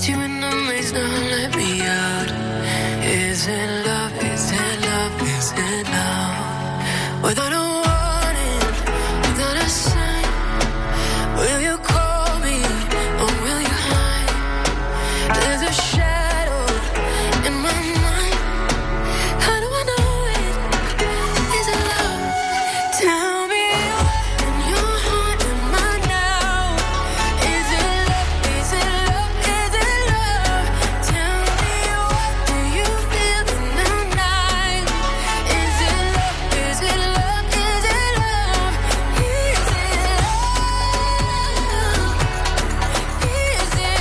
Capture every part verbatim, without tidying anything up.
you in the maze, now let me out. Is it love, is it love, is it love? Without a warning, without a sign, will you call me or will you hide? There's a shadow in my mind. How do I know it? Is it love? Tell me what in your heart am I now? Is it love? Is it love? Is it love? Tell me what do you feel in the night? Is it love? Is it love? Is it love? Is it love? Is it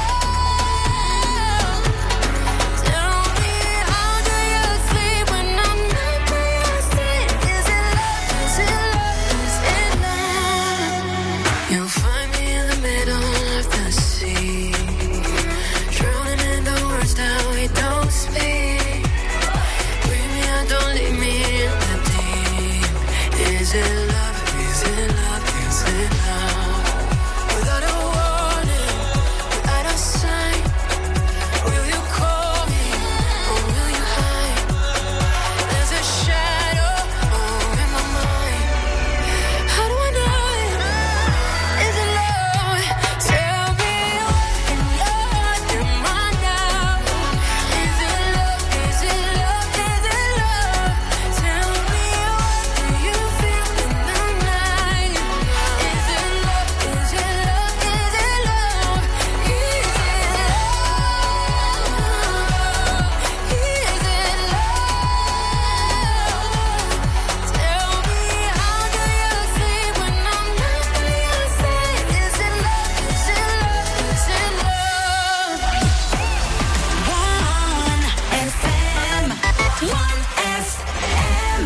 love? Tell me how do you sleep when I'm not by your side? Is it love? Is it love? Is it love? You'll find me in the middle of the sea, drowning in the words that we don't speak. Bring me out, don't leave me in the deep. Is it love? Is it love? Is it love? Without a warning, without a sign, will you call me or will you hide? There's a shadow oh, in my mind. How do I know it? Is it love? Tell me what in your heart am I now? Is it love? Is it love? Is it love? Tell me what do you feel in the night? Is it love? Is it love? Is it love? Is it love? Is it love? Tell me how do you sleep when I'm not by your side? Is it love? Is it love? Is it love? One F M. One F M.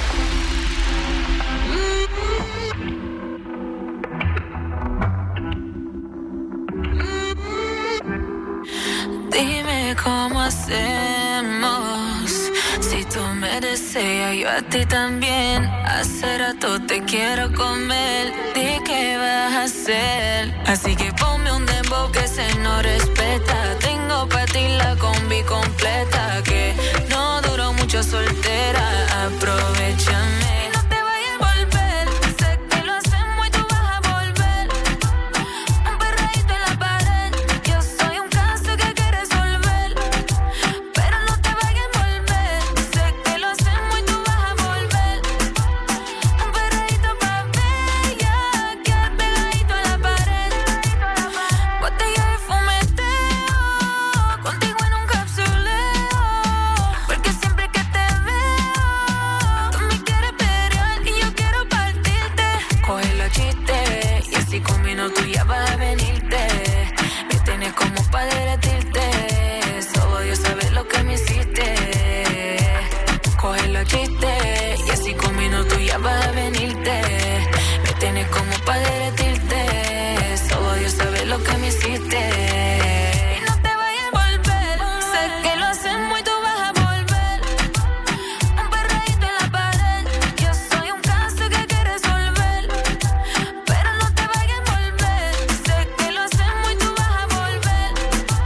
Dime cómo hacemos. Si tú me deseas, yo a ti también. Hace rato te quiero comer. Di qué vas a hacer. Así que ponme un dembow que se no respeta. Tengo pa' ti la combi completa. Que no duró mucho soltera. Aprovechame. No te vayas a volver. Sé que lo hacemos y tú vas a volver. Un perreíto en la pared. Yo soy un caso que hay que resolver. Pero no te vayas a volver. Sé que lo hacemos y tú vas a volver. Un perreíto pa' bella. Quedar pegadito a la pared. Botella de fumeteo. Contigo en un capsuleo. Porque siempre que te veo, tú me quieres pelear y yo quiero partirte. Coge los chistes y así con minutos ya vas a venirte. Me tienes como pa' derretirte. Solo Dios sabe lo que me hiciste. Coge los chistes y así con minutos ya vas a venirte. Me tienes como pa' derretirte. Solo Dios sabe lo que me hiciste. Y no te vayas a volver. Sé que lo hacemos y tú vas a volver. Un perreíto en la pared. Yo soy un caso que hay que resolver. Pero no te vayas a volver. Sé que lo hacemos y tú vas a volver.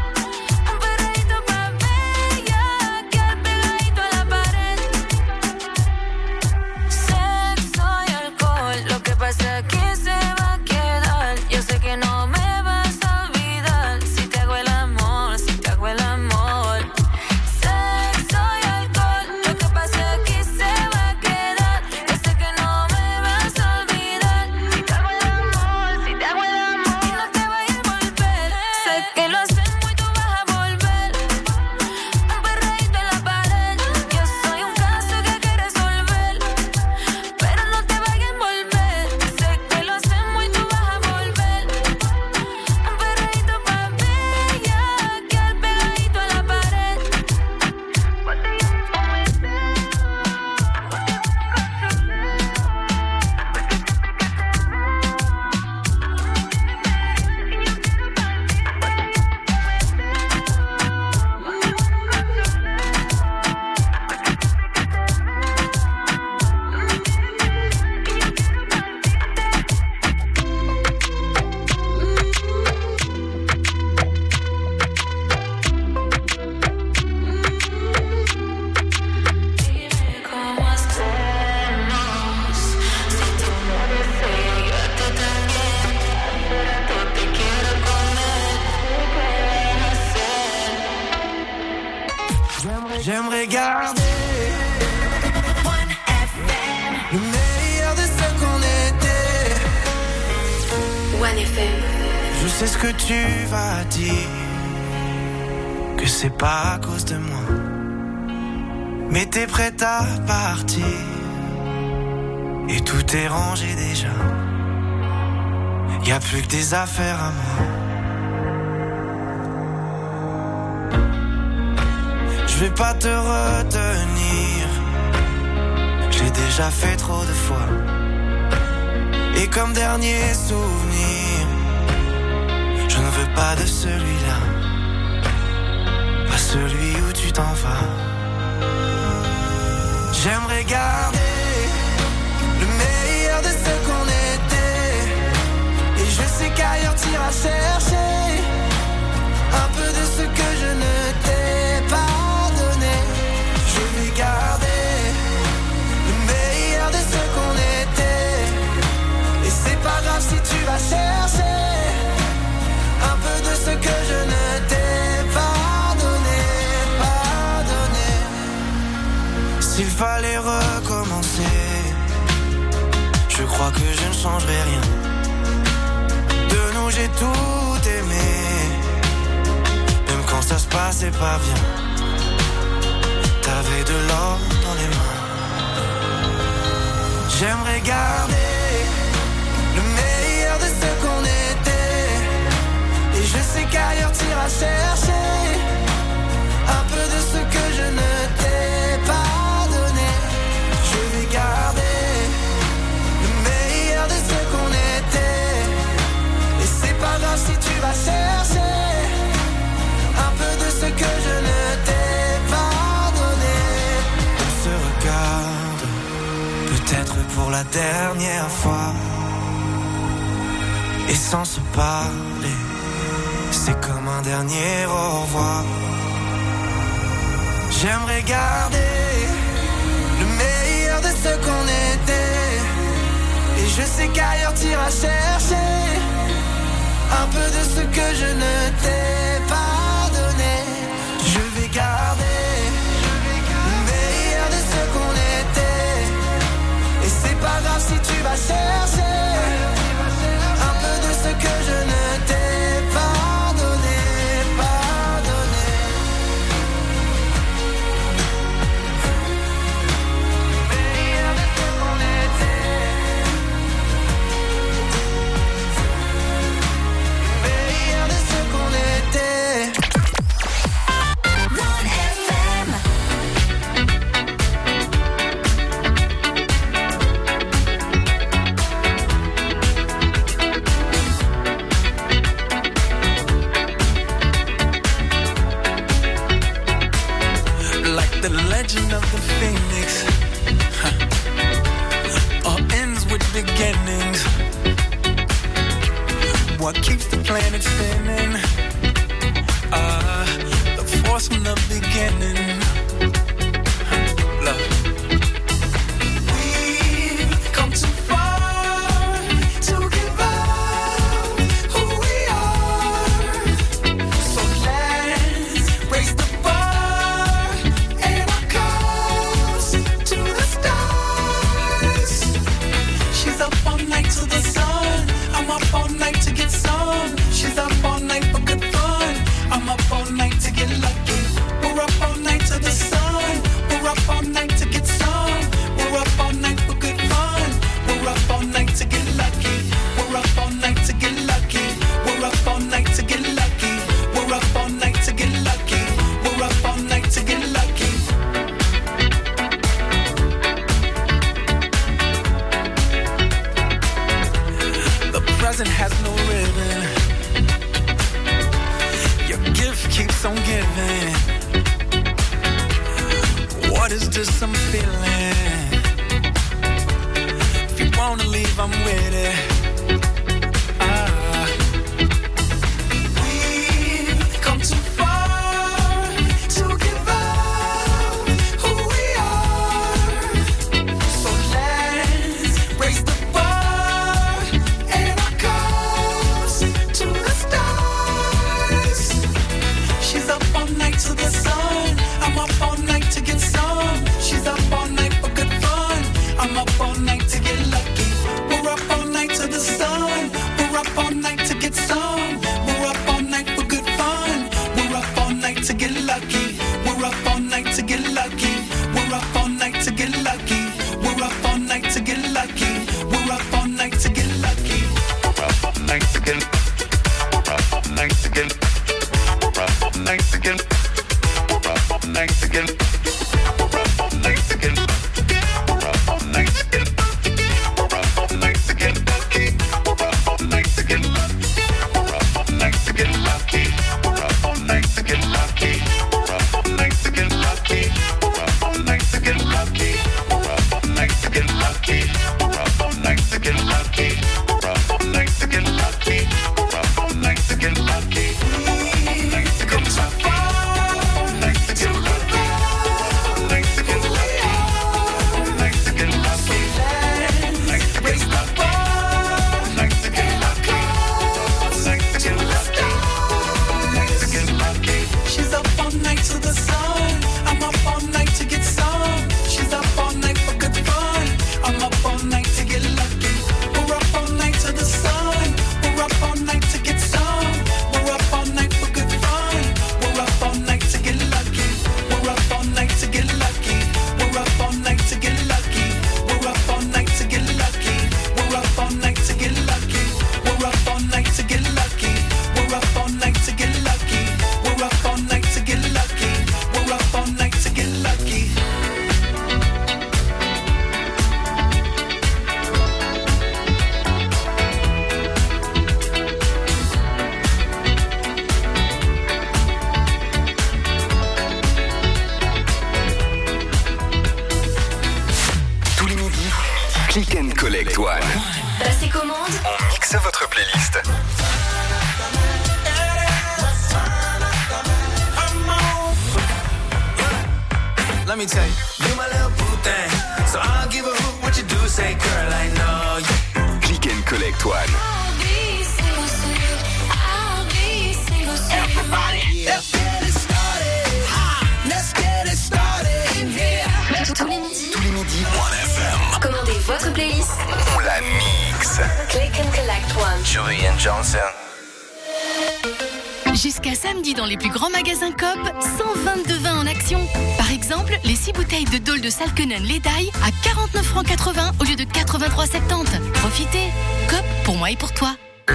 Un perreíto pa' bella. Quedar pegadito a la pared. J'aimerais garder le meilleur de ce qu'on était. One F M. Je sais ce que tu vas dire, que c'est pas à cause de moi, mais t'es prête à partir et tout est rangé déjà. Y'a plus que des affaires à moi. Je vais pas te retenir, j'ai déjà fait trop de fois. Et comme dernier souvenir, je ne veux pas de celui-là, pas celui où tu t'en vas. J'aimerais garder le meilleur de ce qu'on était, et je sais qu'ailleurs t'iras chercher un peu de ce que je ne t'ai pas donné. Je vais garder le meilleur de ce qu'on était, et c'est pas grave si tu vas chercher un peu de ce que je ne t'ai pas donné, pas donné. S'il fallait recommencer, je crois que je ne changerai rien. De nous j'ai tout aimé, même quand ça se passait pas bien. T'avais de l'or dans les mains. J'aimerais garder le meilleur de ce qu'on était, et je sais qu'ailleurs t'iras chercher un peu de ce que je ne t'ai pas donné. Je vais garder le meilleur de ce qu'on était, et c'est pas grave si tu vas chercher un peu de ce que je ne t'ai pas donné. On se regarde, peut-être pour la dernière fois, et sans se parler, c'est comme un dernier au revoir. J'aimerais garder le meilleur de ce qu'on était, et je sais qu'ailleurs t'iras chercher un peu de ce que je ne t'ai pas donné. Je vais garder le meilleur de ce qu'on était, et c'est pas grave si tu vas chercher un peu de ce que je ne t'ai pas donné, pas donné. Le meilleur de ce qu'on était, le meilleur de ce qu'on était. One F M. Like the legend of the phoenix, huh. All ends with beginnings. What keeps the planet spinning? Uh, the force from the beginning. Huh. Love. We've come too far to give up who we are. So let's raise the bar and our cups to the stars. She's up all night to the sun, I'm up all night to get some. She's up all night for good fun, I'm up all night to get lucky. We're up all night to the sun, we're up all night to get some. We're up all night for good fun, we're up all night to get lucky. We're up all night to get lucky. We're up all night to get lucky. We're up all night to get lucky. We're up all night to get lucky. The present has no ribbon. Your gift keeps on giving. What is this I'm feeling? If you wanna leave, I'm with it. Ah. We've come too far to give up who we are. So let's raise the bar and our cups to the stars. She's up all night to the sun, I'm up all night to Jusqu'à samedi dans les plus grands magasins Coop, cent vingt-deux vins en action. Par exemple, les six bouteilles de Dole de Salkenen Ledaille à quarante-neuf francs quatre-vingts au lieu de quatre-vingt-trois soixante-dix. Profitez. Coop, pour moi et pour toi.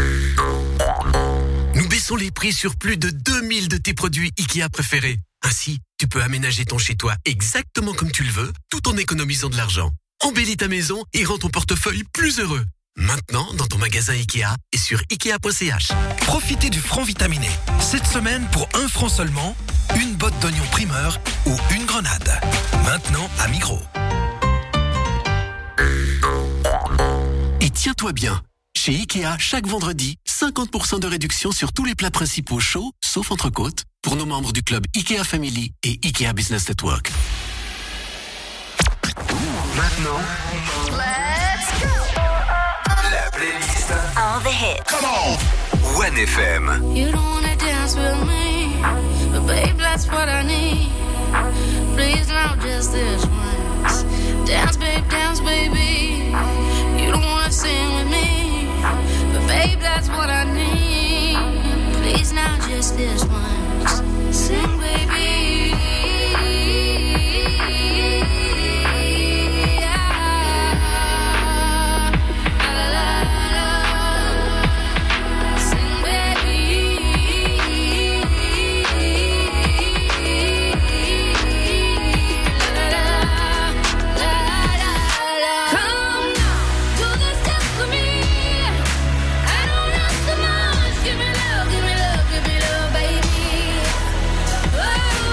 Nous baissons les prix sur plus de deux mille de tes produits Ikea préférés. Ainsi, tu peux aménager ton chez-toi exactement comme tu le veux, tout en économisant de l'argent. Embellis ta maison et rends ton portefeuille plus heureux. Maintenant, dans ton magasin Ikea et sur ikea point c h. Profitez du franc vitaminé. Cette semaine, pour un franc seulement, une botte d'oignon primeur ou une grenade. Maintenant, à Migros. Et tiens-toi bien, chez Ikea, chaque vendredi, cinquante pour cent de réduction sur tous les plats principaux chauds, sauf entrecôte, pour nos membres du club Ikea Family et Ikea Business Network. Maintenant, Let's go. la playlist All the hits. Come on One F M. You don't wanna dance with me, but babe, that's what I need. Please, not just this once. Dance, babe, dance, baby. You don't wanna sing with me, but babe, that's what I need. Please, not just this once. Sing, baby. Give me love, give me love, baby. Oh.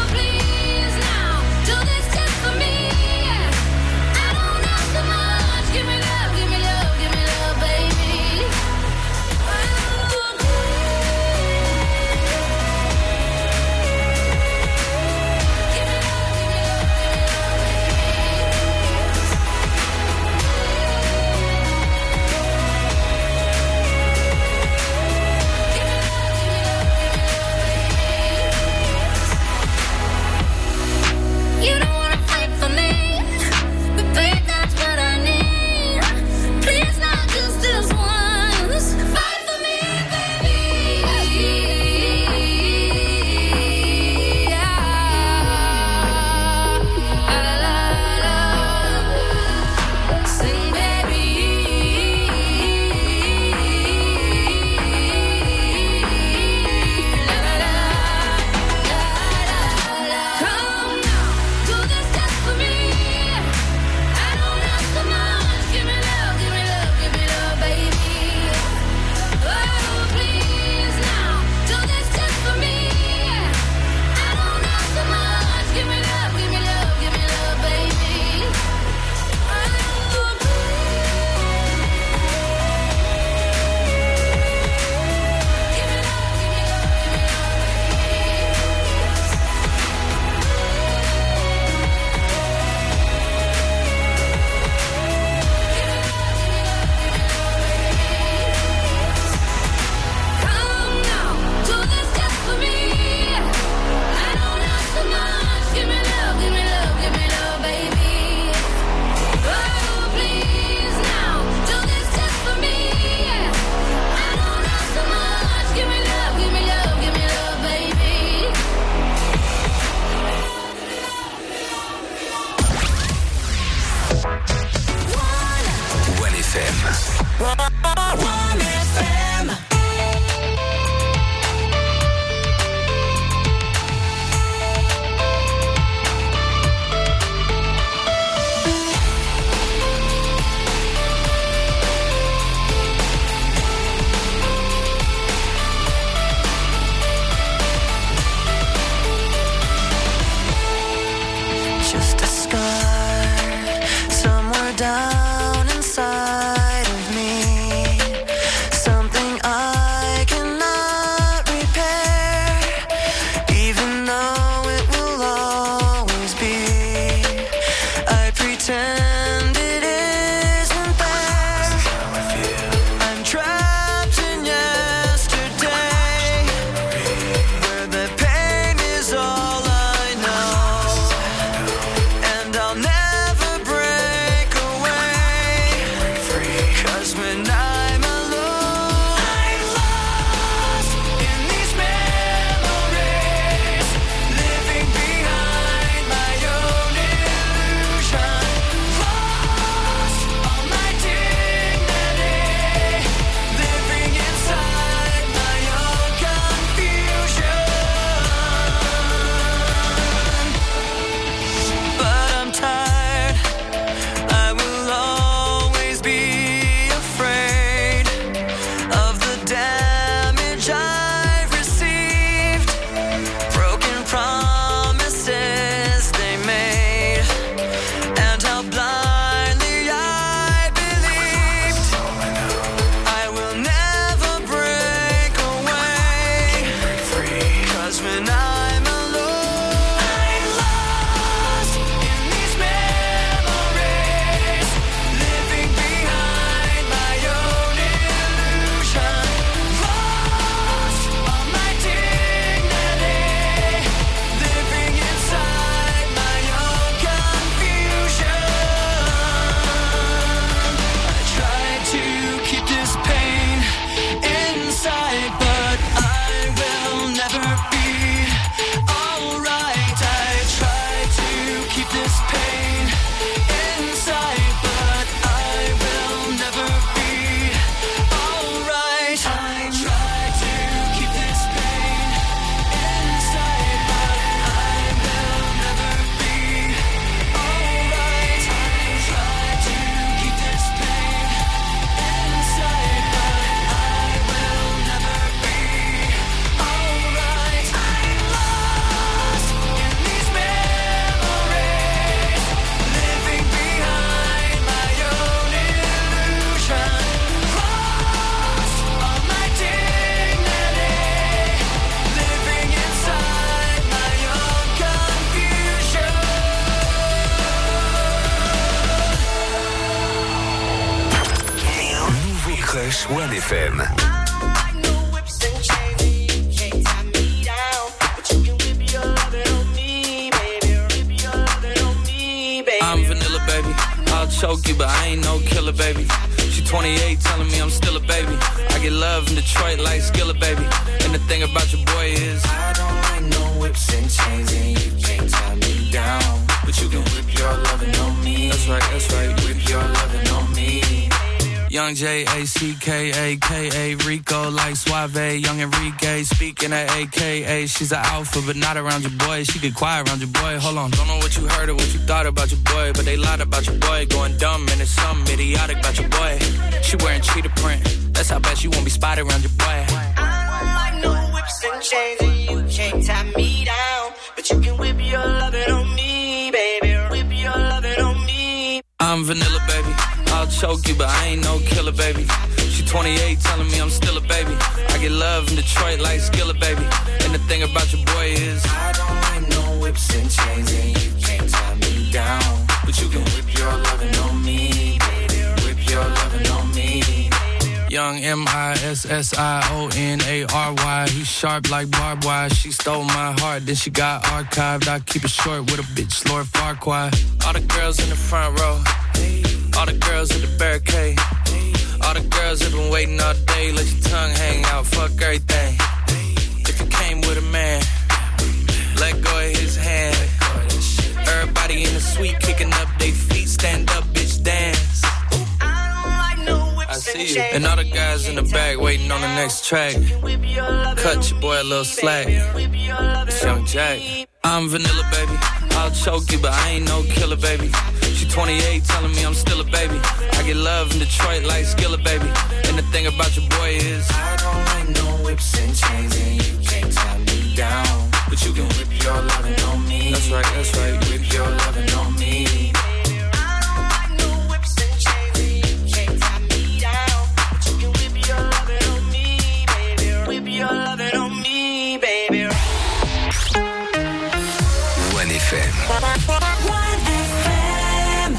one F M. Just a scar somewhere down inside of me, something I cannot repair, even though it will always be. I pretend it isn't there. I'm trapped in yesterday, where the pain is all I know, and I'll never break away. 'Cause when I'm alone, I'm lost in these memories, living behind my own illusion. Lost all my dignity, living inside my own confusion. But I'm tired, I will always be afraid of the damage I've received, broken promises they made, and how blindly I believed. I will never break away, 'cause when I'm alone, I'm lost in these memories, living behind my own illusion. Lost all my dignity, living inside my own confusion. I tried to keep this pain inside, but I will never be alright. I tried to keep this pain inside, but I will never be alright. I tried to keep this pain inside, but I will never be alright. I tried to keep this pain inside, but I will never be alright. I'm lost in these memories, living behind my own illusion. Lost all my dignity, living inside my own confusion. Nouveau Crush one F M. I'm vanilla, baby. I'll choke you, but I ain't no killer, baby. She twenty-eight, telling me I'm still a baby. I get love in Detroit like Skillet, baby. And the thing about your boy is I don't like no whips and chains, and you can't tie me down. But you can whip your lovin' on me. That's right, that's right. Whip your lovin' on me. Young J A C K A K A Rico like Suave. Young Enrique speaking at A K A. She's an alpha, but not around your boy. She get quiet around your boy. Hold on, don't know what you heard or what you thought about your boy, but they lied about your boy. Going dumb and it's something idiotic about your boy. She wearing cheetah print. That's how bad she won't be spotted around your boy. I don't like no whips and chains, and you can't tie me down, but you can whip your lovin' on me, baby. Whip your lovin' on me. I'm vanilla, baby. I'll choke you, but I ain't no killer, baby. She twenty-eight, telling me I'm still a baby. I get love in Detroit like Skillet, baby. And the thing about your boy is I don't like no whips and chains, and you can't tie me down. But you can whip your lovin' on me, baby. Whip your lovin' on me. Young M I S S I O N A R Y. He sharp like barbed wire. She stole my heart, then she got archived. I keep it short with a bitch, Lord Farquaad. All the girls in the front row, all the girls at the barricade, all the girls that been waiting all day. Let your tongue hang out, fuck everything. If you came with a man, let go of his hand. Everybody in the suite kicking up their feet. Stand up, bitch, dance. I don't like no whips see you. And all the guys in the back waiting on the next track. Cut your boy a little slack. It's Young Jack. I'm vanilla, baby. I'll choke you, but I ain't no killer, baby. She twenty-eight, telling me I'm still a baby. I get love in Detroit like Skillet, baby. And the thing about your boy is I don't like no whips and chains, and you can't tie me down. But you can whip your lovin' on me. That's right, that's right. Whip your lovin' on me. Your loving on me, baby. one F M. one F M.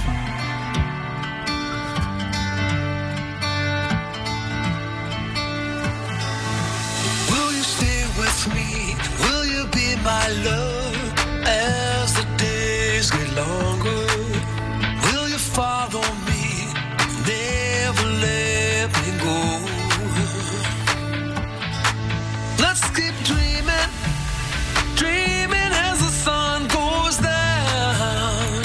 Will you stay with me? Will you be my love as the days get longer? Will you follow me? Never let me go. Let's keep dreaming, dreaming as the sun goes down.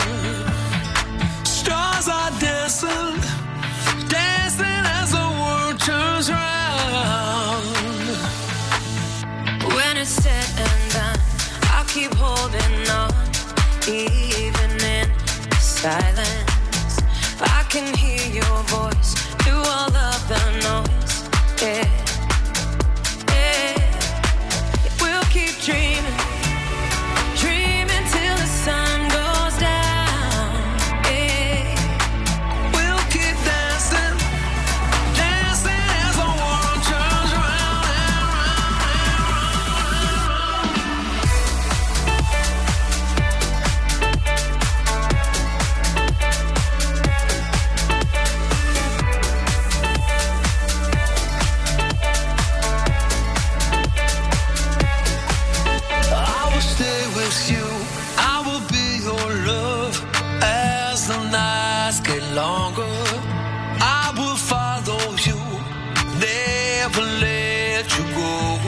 Stars are dancing, dancing as the world turns round. When it's said and done, I'll keep holding on, even in silence. I can hear your voice through all of the noise, yeah. Keep dreaming, dreaming till the sun goes down. Yeah. We'll keep dancing, dancing as the world turns round and you, I will be your love as the nights get longer. I will follow you, never let you go.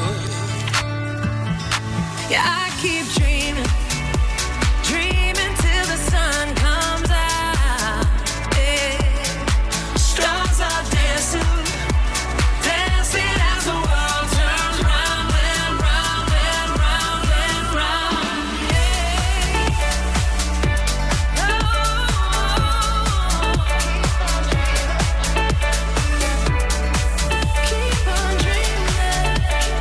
Yeah, I keep dreaming, dreaming till the sun comes out. Yeah. Stars are dancing, dancing as the world turns round and round and round and round. Keep on dreaming,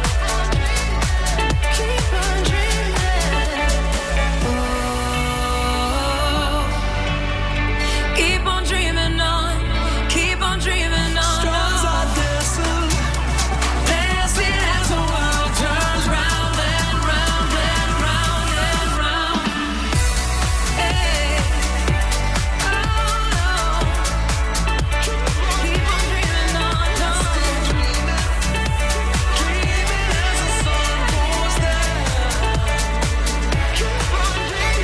keep on dreaming. Oh, keep on dreaming on, keep on dreaming on. Stars are dancing, dancing as the world turns round and round and round and round. Hey, oh, keep on dreaming on, Dreaming, dreaming as the sun goes down. Keep on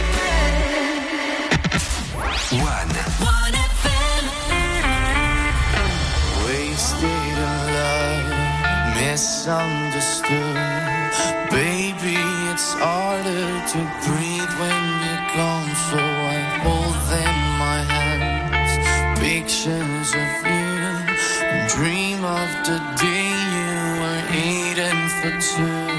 dreaming. One. one F M. Wasted in love, misunderstood. Baby, it's harder to breathe when you're gone, so I hold them in my hands. Pictures of you, and dream of the day you were eating for two.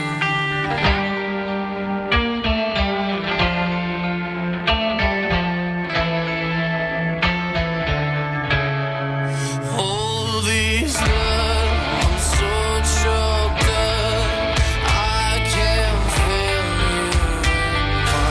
All these love, I'm so choked up. I can't feel you in my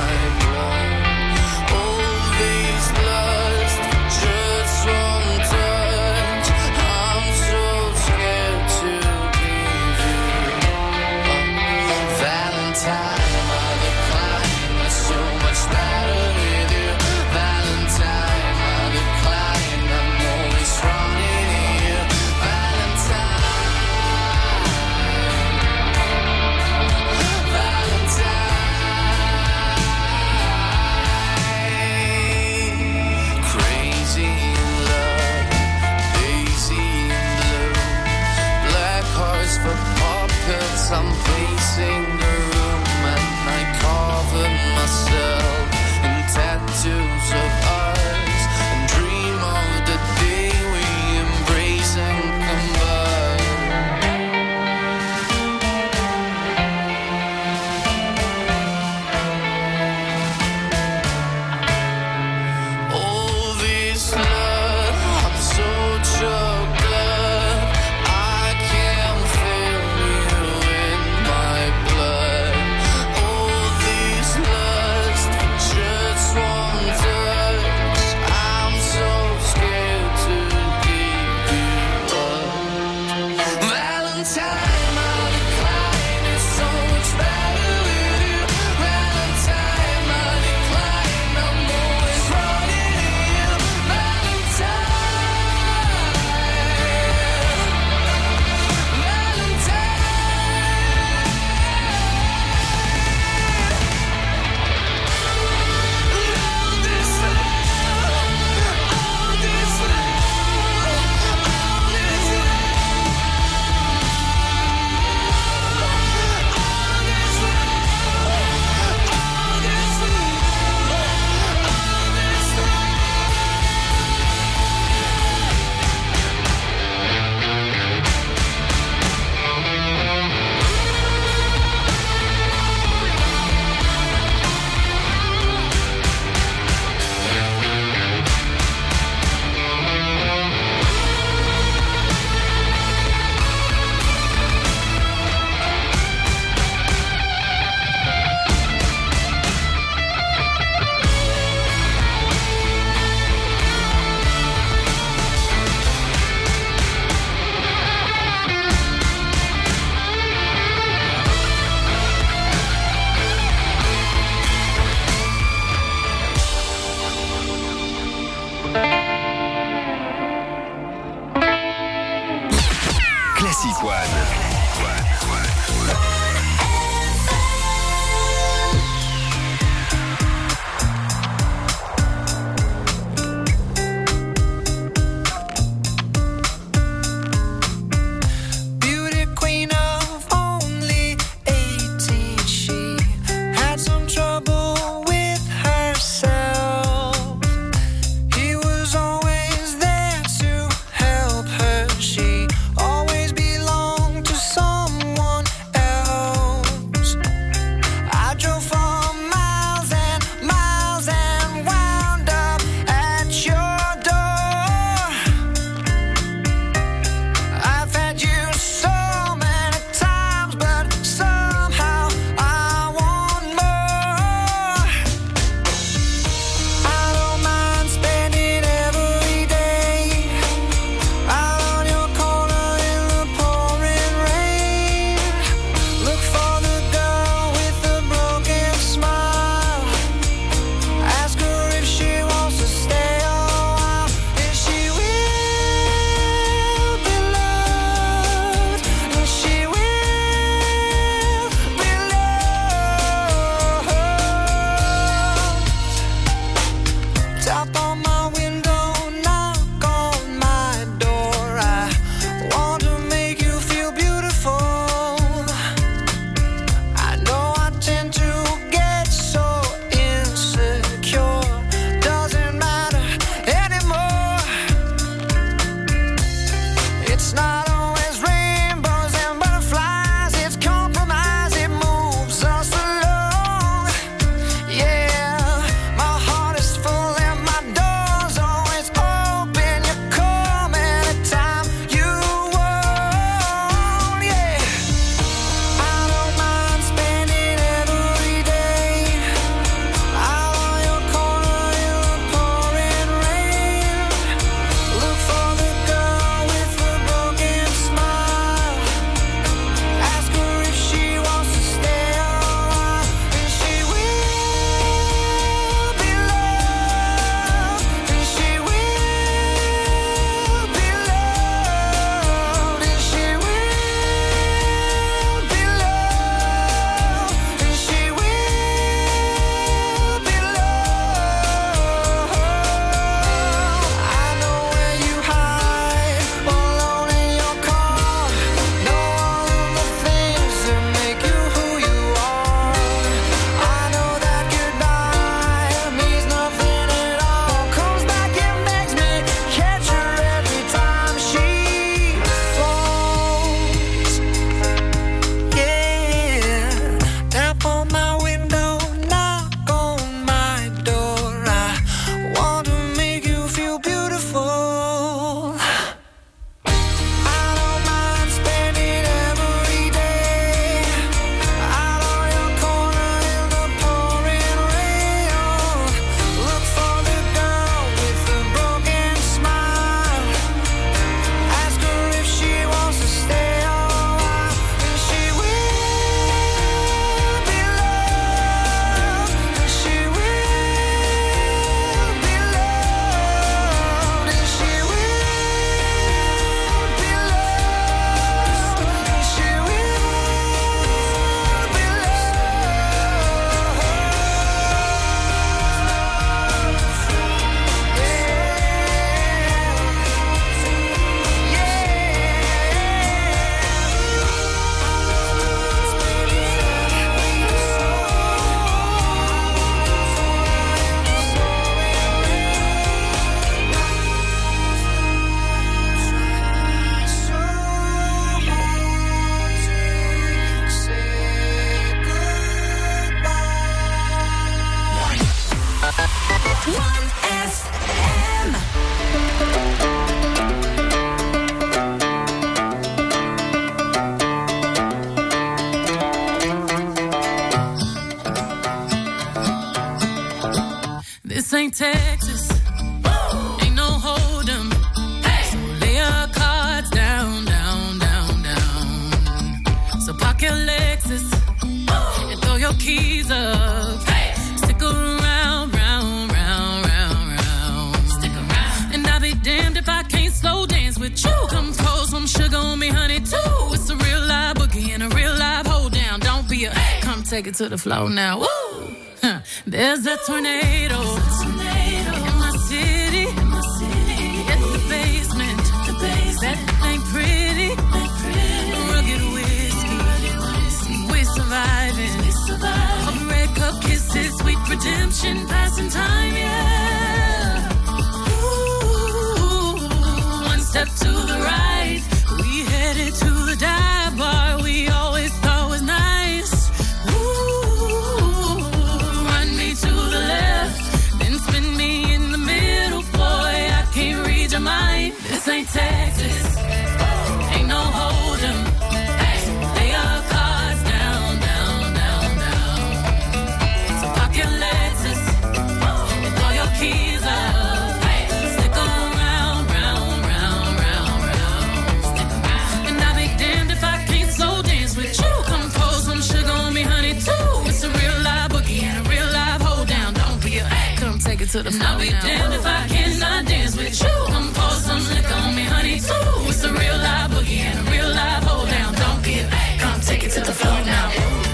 take it to the floor now. Woo! Huh. There's a tornado, tornado in my city. In my city. At the basement, the basement. That ain't pretty. Ain't pretty. Rugged whiskey, we're surviving. We survive. Of red cup kisses, sweet redemption, passing time, yeah. Ooh, one step to the right, we headed to the dive bar we always thought was nice. Ooh, run me to the left, then spin me in the middle, boy, I can't read your mind. This ain't Texas, ain't no hold'em. Hey, lay our cards down, down, down, down. So park your Lexus and throw your keys up. Hey, stick around, round, round, round, round. Stick around. And I'll be damned if I can't slow dance with you. Come pour some sugar on me, honey, too. It's a real live boogie and a real live hold down. Don't be a hey, come take it to the floor. I'll be damned if I cannot dance with you. Come pour some liquor on me, honey, too. It's a real live boogie and a real live hold down. Don't be a hey, come take it to the floor now.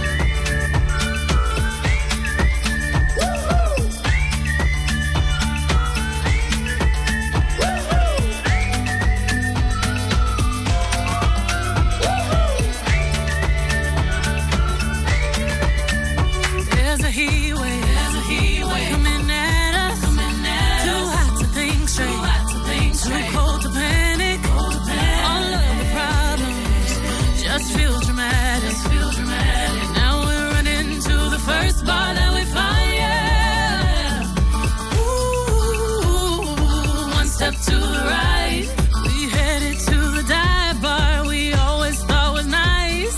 There's a heat wave, there's a heat wave coming at us, coming at too us. Hot to think straight, too hot to think straight, too cold to panic, cold to panic. All of the problems just feel dramatic, just feel dramatic. Now we're running to the first bar that we find, yeah. Ooh, one step to the right, we headed to the dive bar we always thought was nice.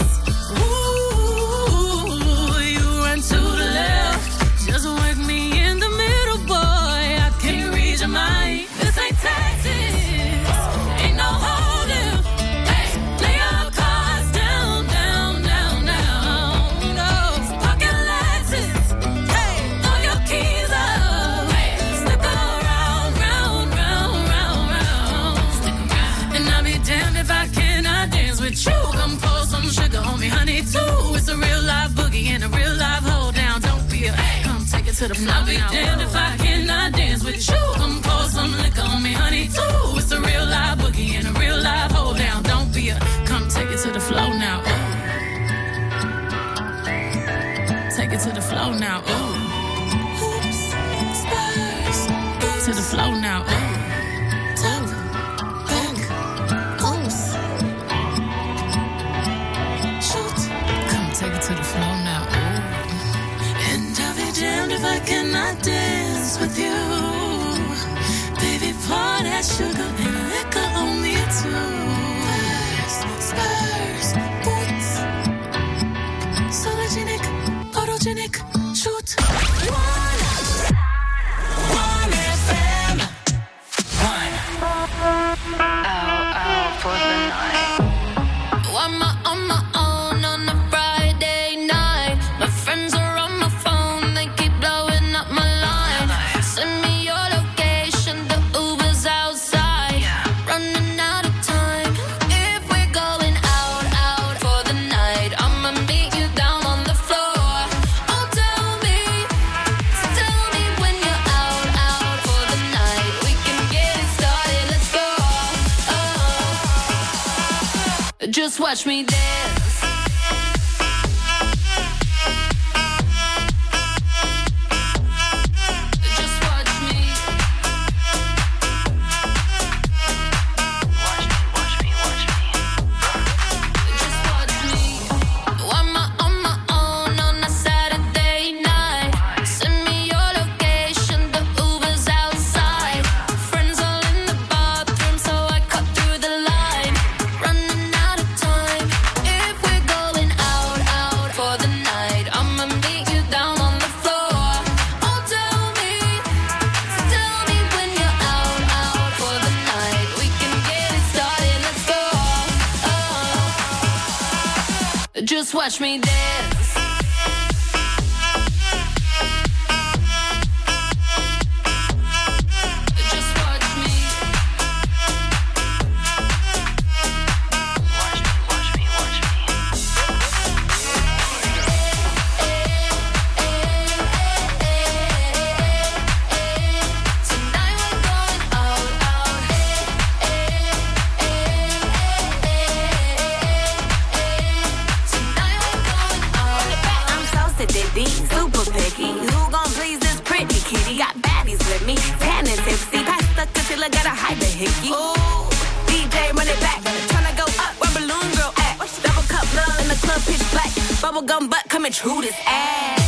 Ooh, you run to the left, just work me in the middle, boy, I can't read your mind. This ain't Texas, ain't no hold'em. Hey, lay our cards down, down, down, down. No, park your Lexus, hey, throw your keys up. Hey, stick around, round, round, round, round. Stick around. And I'll be damned if I cannot dance with you. Come pour some sugar on me, honey, too. It's a real live boogie and a real live hold down. Don't be a hey, come take it to the floor. I'll be damned if I cannot dance with you. Come pour some liquor on me, honey, too. It's a real live boogie and a real live hold down. Don't be a come take it to the floor now. Ooh. Take it to the floor now. Ooh. Oops, spurs. To the floor now. Ooh. Top, back, oops. Shoot. Come take it to the floor now. Ooh. And I'll be damned if I cannot dance with you. Baby, pour that sugar and liquor on me too. Spurs, spurs, boots. Sologenic, photogenic, shoot. One, one F M. One. Out, out for the night. I'm on my own on a Friday night. My friends are on my phone, they keep blowing up my line. Send me your location, the Uber's outside. Running out of time. If we're going out, out for the night, I'ma meet you down on the floor. Oh, tell me, tell me when you're out, out for the night. We can get it started, let's go. Oh. Just watch me dance. Just watch me. Watch me, watch me, watch me. Just watch me. I'm on my own on a Saturday night. Send me your location, the Uber's outside. Friends all in the bathroom, so I cut through the line. Running out of time. If we're going out, out for the night, I'ma meet you down on the floor. Oh, tell me, tell me when you're out, out for the night. We can get it started, let's go. Oh. Just watch me dance. Just watch me. Watch me, watch me, watch me. hickey. Ooh, D J run it back. Tryna go up where Balloon Girl at. Double cup love in the club pitch black. Bubblegum butt coming true this ass.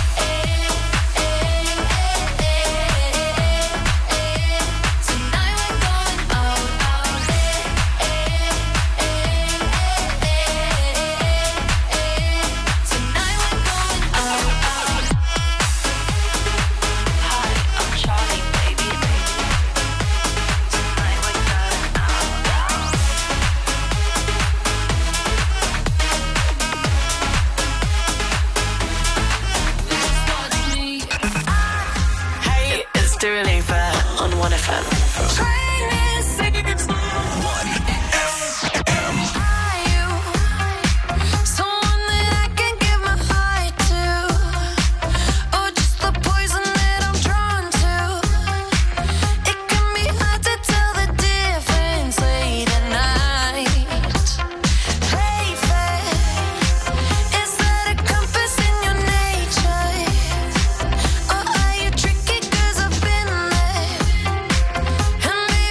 one F M. And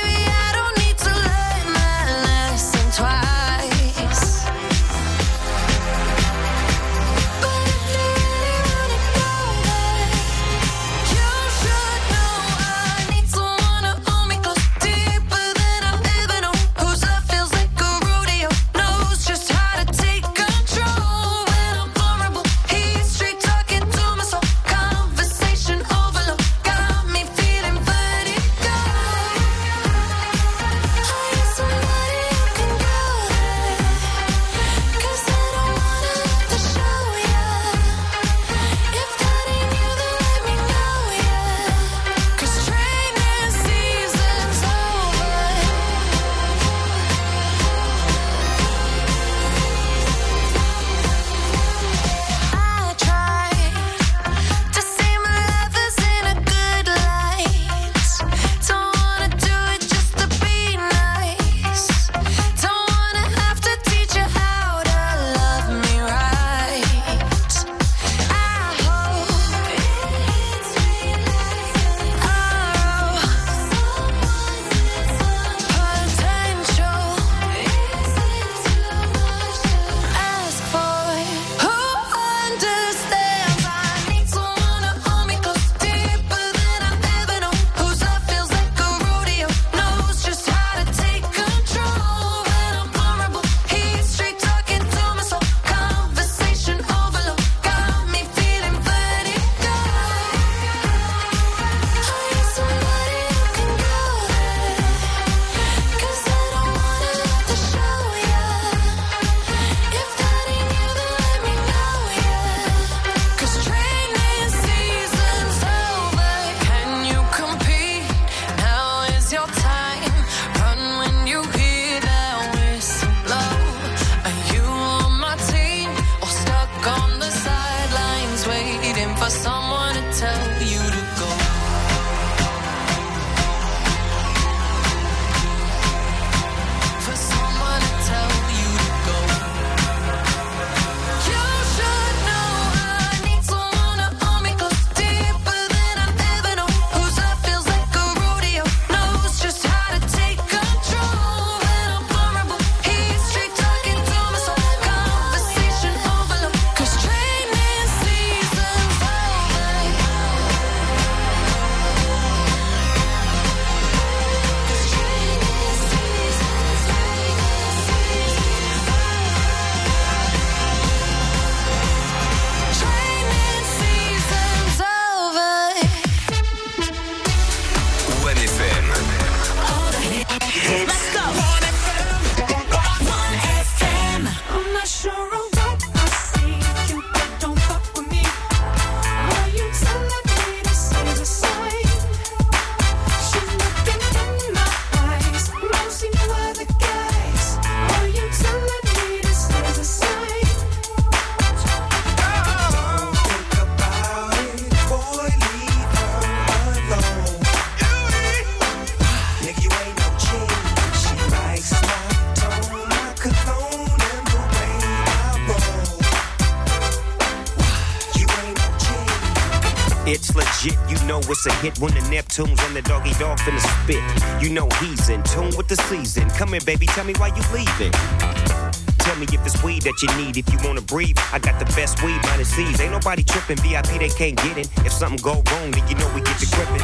know it's a hit when the Neptunes and the doggy dog finna spit. You know he's in tune with the season. Come here, baby, tell me why you leaving. Tell me if it's weed that you need. If you wanna breathe, I got the best weed minus C's. Ain't nobody tripping, V I P they can't get in. If something go wrong, then you know we get to gripping.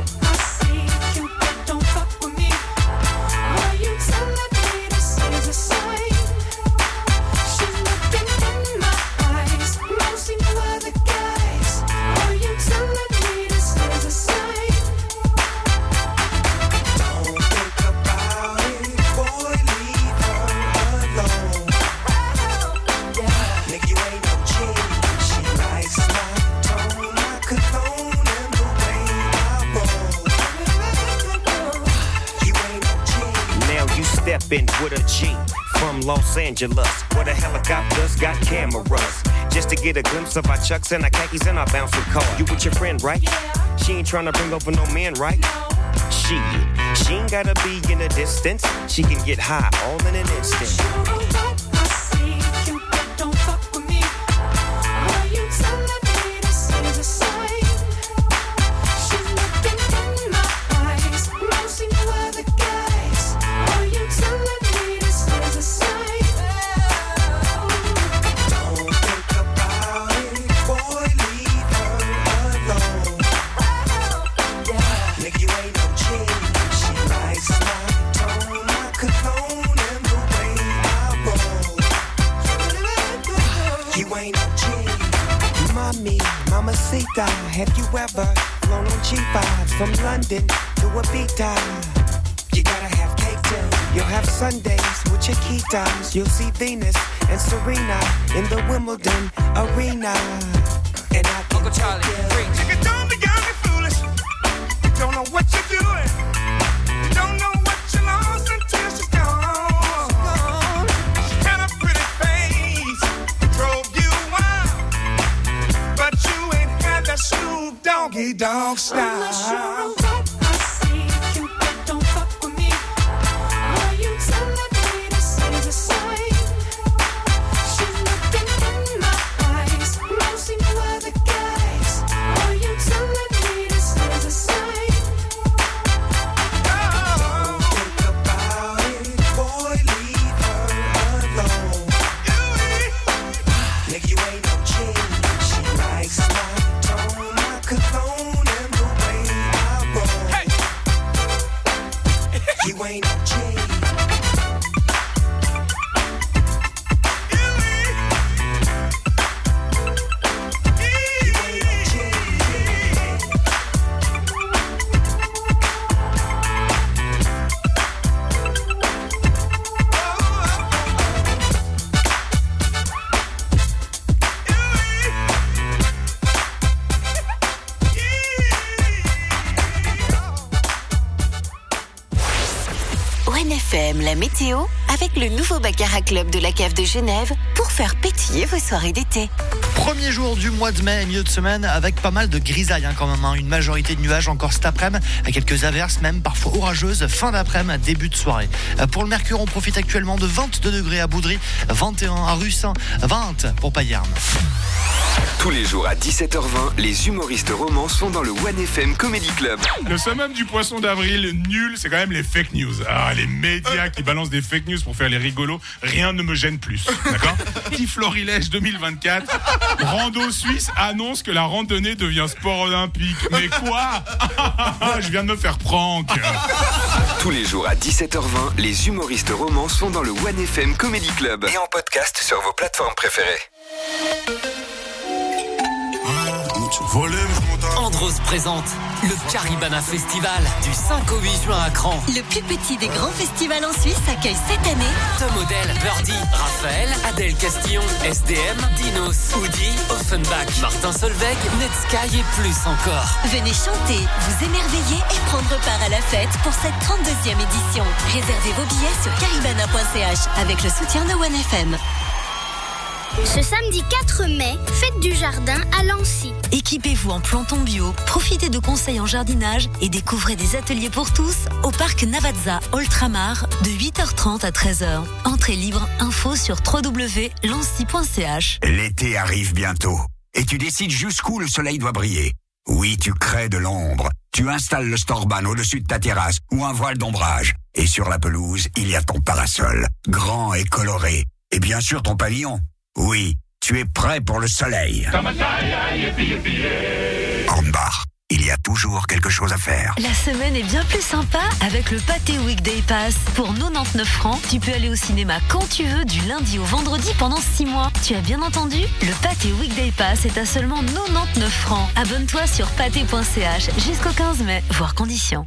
Stepping with a G from Los Angeles, where the helicopters got cameras, just to get a glimpse of our chucks and our khakis and our bouncing car. You with your friend, right? Yeah. She ain't trying to bring over no man, right? No. She, she ain't gotta be in a distance. She can get high all in an instant. Mamacita, have you ever flown on G fives from London to Ibiza? You gotta have cake too. You'll have Sundays with your Chiquitas. You'll see Venus and Serena in the Wimbledon arena. And I can Uncle Charlie, preach. You don't be young and foolish. You don't know what you're doing. You don't know what you lost until she's gone. She had a pretty face, drove you wild, but you ain't had that Snoop Doggy Dogg style. I'm not sure of what I see. You don't fuck with me. Are you telling me this is a sign? She's looking in my eyes. No see no other guys. Are you telling me this is a sign? Don't think about it, boy, leave her alone. Nigga, you ain't no chick. She likes my tone, my cologne, and the way I roll. Hey. You ain't no chick. F M, la météo, avec le nouveau Baccarat Club de la Cave de Genève pour faire pétiller vos soirées d'été. Premier jour du mois de mai, milieu de semaine, avec pas mal de grisailles hein, quand même. Hein. Une majorité de nuages encore cet après-midi, avec quelques averses, même parfois orageuses, fin d'après-midi, début de soirée. Pour le mercure, on profite actuellement de vingt-deux degrés à Boudry, vingt et un à Russin, vingt pour Payerne. Tous les jours à dix-sept heures vingt, les humoristes romans sont dans le One F M Comedy Club. Le summum du poisson d'avril, nul, c'est quand même les fake news. Ah, les médias qui balancent des fake news pour faire les rigolos, rien ne me gêne plus. D'accord ? Petit Florilège deux mille vingt-quatre, Rando Suisse annonce que la randonnée devient sport olympique. Mais quoi ? Je viens de me faire prank. Tous les jours à dix-sept heures vingt, les humoristes romans sont dans le One F M Comedy Club et en podcast sur vos plateformes préférées. Andros présente le Caribana Festival du cinq au huit juin à Cran. Le plus petit des grands festivals en Suisse accueille cette année Tom Odell, Birdie, Raphaël, Adèle Castillon, S D M, Dinos, Woody, Offenbach, Martin Solveig, Netsky et plus encore. Venez chanter, vous émerveiller et prendre part à la fête pour cette trente-deuxième édition. Réservez vos billets sur caribana point c h avec le soutien de One F M. Ce samedi quatre mai, fête du jardin à Lancy. Équipez-vous en plantons bio, profitez de conseils en jardinage et découvrez des ateliers pour tous au parc Navazza Ultramar de huit heures trente à treize heures. Entrée libre, info sur w w w point lancy point c h. L'été arrive bientôt et tu décides jusqu'où le soleil doit briller. Oui, tu crées de l'ombre. Tu installes le Storban au-dessus de ta terrasse ou un voile d'ombrage. Et sur la pelouse, il y a ton parasol, grand et coloré. Et bien sûr ton pavillon. Oui, tu es prêt pour le soleil. Hornbach, il y a toujours quelque chose à faire. La semaine est bien plus sympa avec le Pâté Weekday Pass. Pour quatre-vingt-dix-neuf francs, tu peux aller au cinéma quand tu veux, du lundi au vendredi pendant six mois. Tu as bien entendu? Le Pâté Weekday Pass est à seulement quatre-vingt-dix-neuf francs. Abonne-toi sur pâté point c h jusqu'au quinze mai, voire conditions.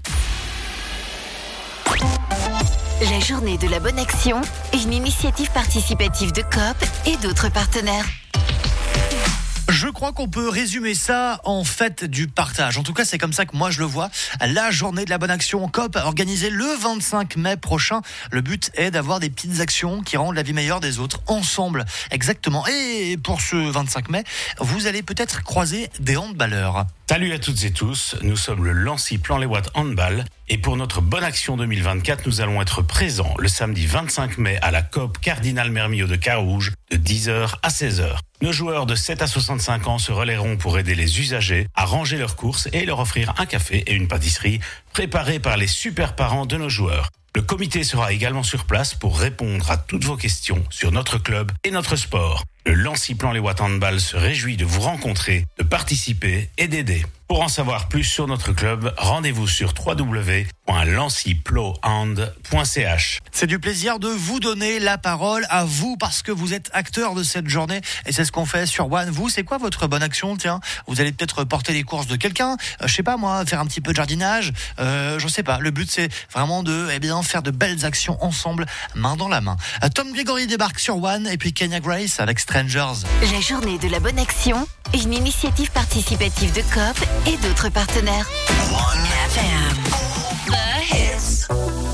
La journée de la bonne action, une initiative participative de Coop et d'autres partenaires. Je crois qu'on peut résumer ça en fête du partage. En tout cas, c'est comme ça que moi je le vois. La journée de la bonne action Coop, organisée le vingt-cinq mai prochain. Le but est d'avoir des petites actions qui rendent la vie meilleure des autres ensemble. Exactement. Et pour ce vingt-cinq mai, vous allez peut-être croiser des handballeurs. Salut à toutes et tous, nous sommes le Lancy Plan-les-Ouates Handball et pour notre bonne action deux mille vingt-quatre, nous allons être présents le samedi vingt-cinq mai à la Coop Cardinal Mermillod de Carouge de dix heures à seize heures. Nos joueurs de sept à soixante-cinq ans se relayeront pour aider les usagers à ranger leurs courses et leur offrir un café et une pâtisserie préparés par les super parents de nos joueurs. Le comité sera également sur place pour répondre à toutes vos questions sur notre club et notre sport. Le Lancy Plan-les-Ouates Handball se réjouit de vous rencontrer, de participer et d'aider. Pour en savoir plus sur notre club, rendez-vous sur w w w point lancy plo hand point c h. C'est du plaisir de vous donner la parole à vous parce que vous êtes acteur de cette journée et c'est ce qu'on fait sur One. Vous, c'est quoi votre bonne action? Tiens, vous allez peut-être porter les courses de quelqu'un, euh, je sais pas moi, faire un petit peu de jardinage, euh, je sais pas. Le but c'est vraiment de, eh bien, faire de belles actions ensemble, main dans la main. Euh, Tom Gregory débarque sur One et puis Kenya Grace avec Strangers. La journée de la bonne action, une initiative participative de Coop et d'autres partenaires. One F M. The hits.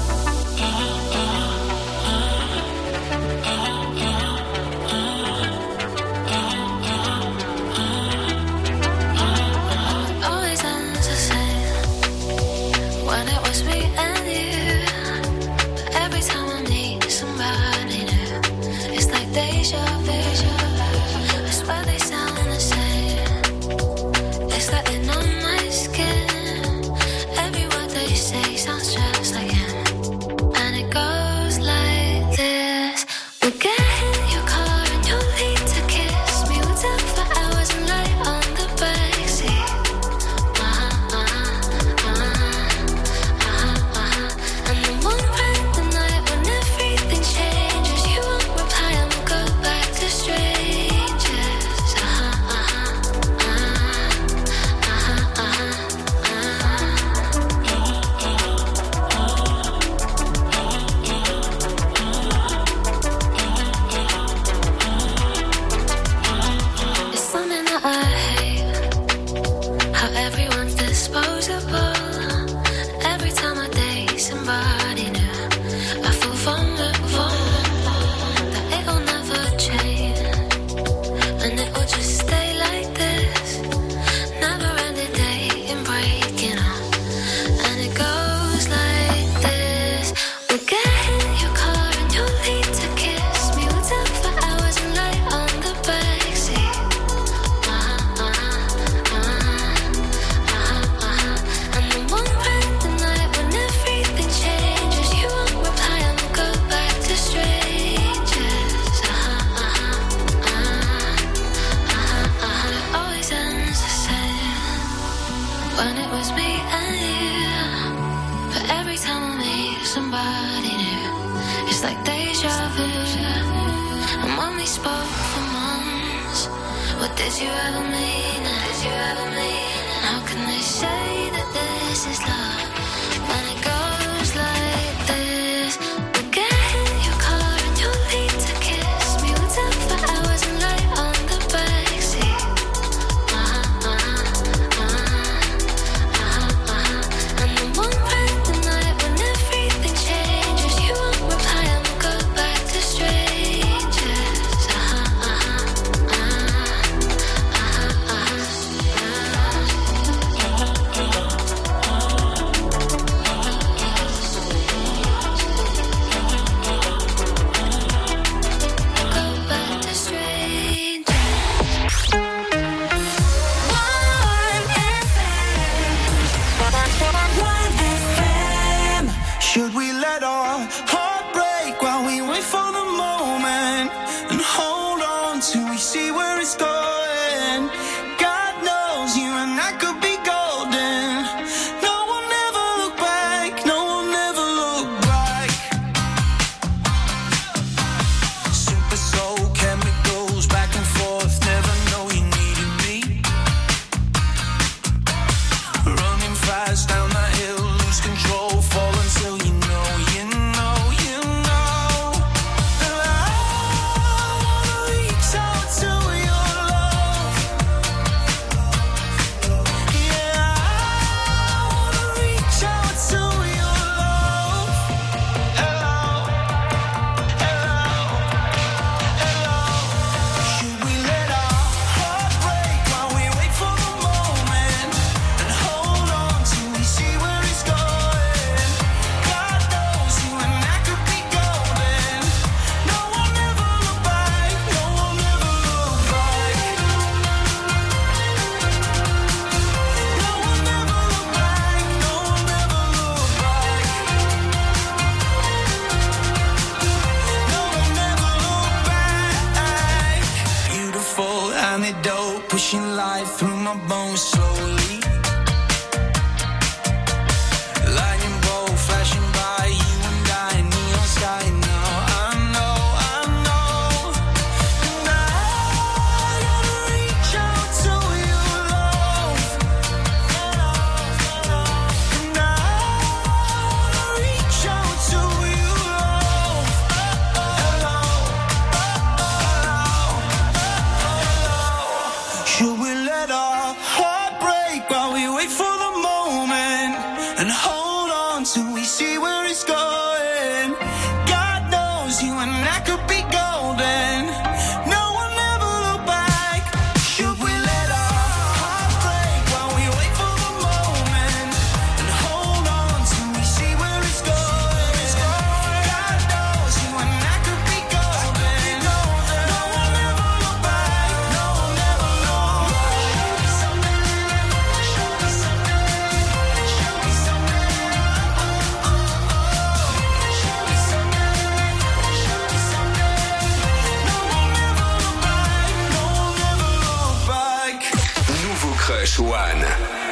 Always ends the same when it was me and you. But every time I meet somebody new, it's like deja vu. I swear they sound the same. It's like they're on my skin. Every word they say sounds just like him. And it goes like this. We'll get in your car and you'll leave to kiss me. We'll talk for hours and lie on the backseat. Uh-huh, uh-huh, uh-huh, uh-huh, uh-huh. And then one random night when everything changes, you won't reply and we'll go back to strangers. Uh-huh, uh-huh, uh-huh, uh-huh, It's something that I hate, how everyone's disposable. Every time I date somebody new, I feel vulnerable, that it'll never change, and it will just stay like this. Never ending dating, breaking up, and it goes like this. We'll get in your car and you'll leave to kiss me. We'll talk for hours and lie on the backseat. Uh-huh, uh-huh, uh-huh, uh-huh. And then one random night when everything changes, you won't reply and we'll go back to strangers. Uh-huh, uh-huh, uh-huh, uh-huh, uh-huh. Always ends the same when it was me and you. But every time I meet somebody new, it's like deja vu. And when we spoke for months, what did you ever mean? Did you ever mean? How can they say that this is love when it goes like this? We'll get in your car and you'll leave to kiss me. We'll talk for hours and lie on the backseat. Uh-huh, uh-huh, uh-huh, uh-huh. And then one random night when everything changes, you won't reply and we'll go back to strangers. Uh-huh, uh-huh, uh-huh, uh-huh, uh-huh. Should we let our heart break while we wait for the moment and hold on till we see where it's going? God knows you and I could be golden. No one ever look back, no one ever look back. Super soul chemicals back and forth, never know you needed me. Running fast down that hill, lose control, fall until you know, you know, you know that I wanna reach out to your love. Yeah, I wanna reach out to your love. Hello, hello, hello. Should we let our heart break while we wait for the moment and hold on till we see where it's going? God knows you and I could be golden. No one ever look back, no one ever look back. No one ever look back, no one ever look back. No one ever look back. Beautiful antidote, pushing life through my bones slowly. Lightning bolt flashing by, you and I, neon sky. Now I know, I know. And I gotta reach out to your love. And I wanna reach out to your love. Hello, hello. Should we let our heart break while we wait for the moment and hold on till we see where it's going? God knows you and I could be golden. No one ever look back. Should we let our heart break while we wait for the moment and hold on till we see where it's going? God knows you and I could be golden. No one ever look back. No one ever look back. Show me something. Show me something. Show me something. Oh, oh, oh. Show me something. Show me something. No one ever look back. No one ever look back. Nouveau Crush One.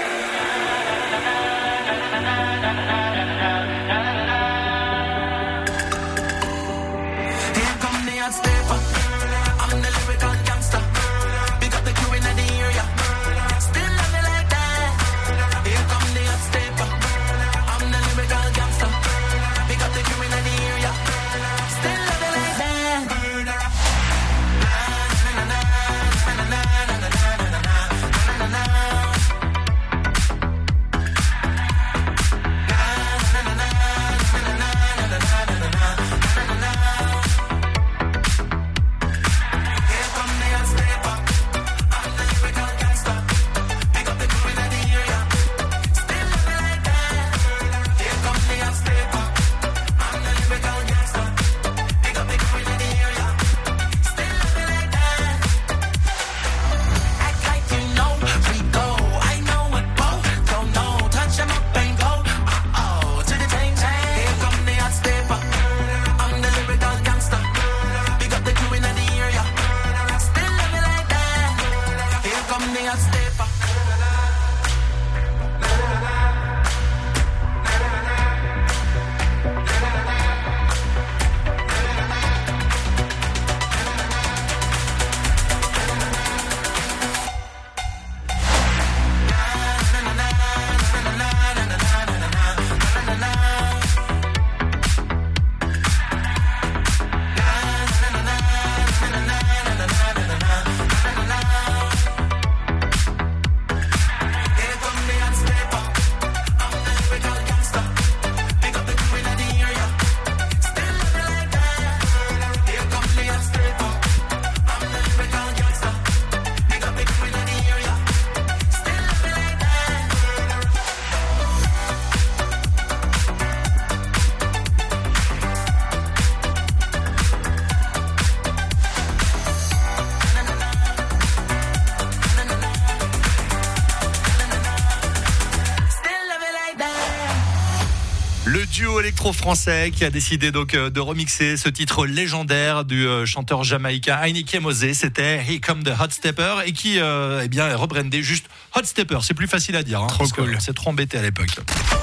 Here come the hot stepper. I'm the lyrical gangster. Big up the crew in the area. Still love me like that. Here come the hot stepper. I'm the lyrical gangster. Big up the crew in the area. Still love me like that. Le duo électro-français qui a décidé donc de remixer ce titre légendaire du chanteur jamaïcain Heineken Mosé, c'était Here Come the Hot Stepper, et qui euh, eh bien est rebrandé juste Hot Stepper. C'est plus facile à dire, hein, trop parce cool. que c'est trop embêté à l'époque.